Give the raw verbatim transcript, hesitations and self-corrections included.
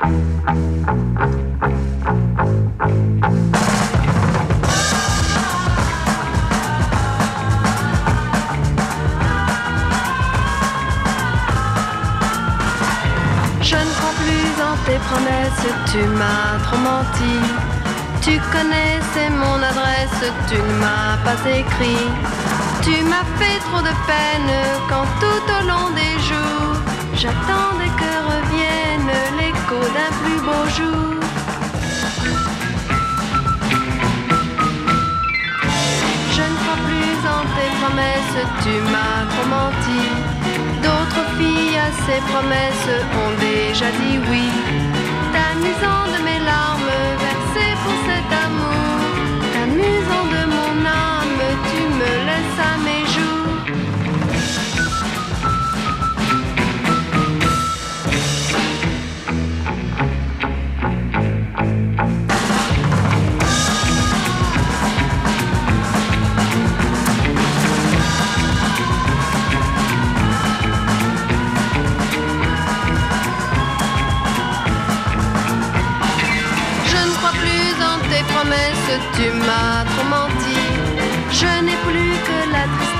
Je ne crois plus en tes promesses, tu m'as trop menti. Tu connaissais mon adresse, tu ne m'as pas écrit. Tu m'as fait trop de peine quand tout au long des jours j'attendais que revienne l'écho d'un plus beau jour. Je ne crois plus en tes promesses, tu m'as trop menti. D'autres filles à ces promesses ont déjà dit oui. T'amusant de mes larmes versées pour cet amour, t'amusant de mon âme, tu me laisses à mes jours. Tu m'as trop menti, je n'ai plus que la tristesse